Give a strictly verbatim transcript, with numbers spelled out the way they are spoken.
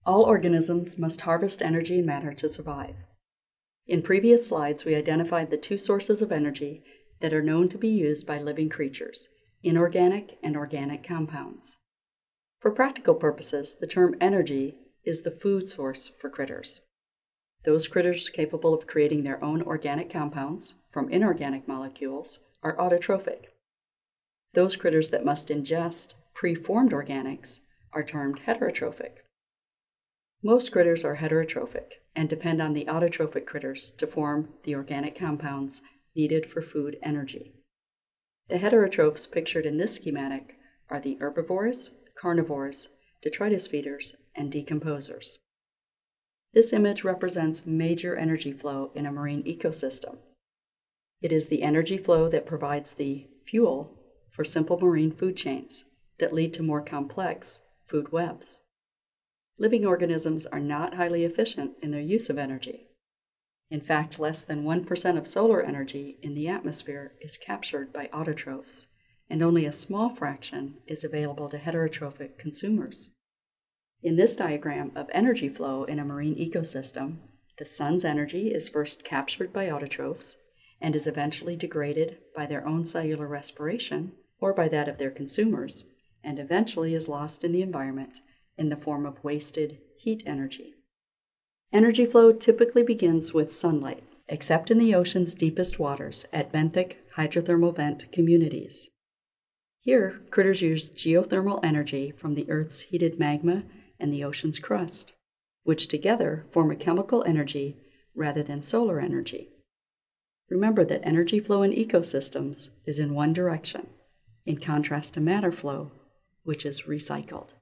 All organisms must harvest energy and matter to survive. In previous slides, we identified the two sources of energy that are known to be used by living creatures: inorganic and organic compounds. For practical purposes, the term energy is the food source for critters. Those critters capable of creating their own organic compounds from inorganic molecules are autotrophic. Those critters that must ingest preformed organics are termed heterotrophic. Most critters are heterotrophic and depend on the autotrophic critters to form the organic compounds needed for food energy. The heterotrophs pictured in this schematic are the herbivores, carnivores, detritus feeders, and decomposers. This image represents major energy flow in a marine ecosystem. It is the energy flow that provides the fuel for simple marine food chains that lead to more complex food webs. Living organisms are not highly efficient in their use of energy. In fact, less than one percent of solar energy in the atmosphere is captured by autotrophs, and only a small fraction is available to heterotrophic consumers. In this diagram of energy flow in a marine ecosystem, the sun's energy is first captured by autotrophs and is eventually degraded by their own cellular respiration or by that of their consumers, and eventually is lost in the environment in the form of wasted heat energy. Energy flow typically begins with sunlight, except in the ocean's deepest waters at benthic hydrothermal vent communities. Here, critters use geothermal energy from the Earth's heated magma and the ocean's crust, which together form a chemical energy rather than solar energy. Remember that energy flow in ecosystems is in one direction, in contrast to matter flow, which is recycled.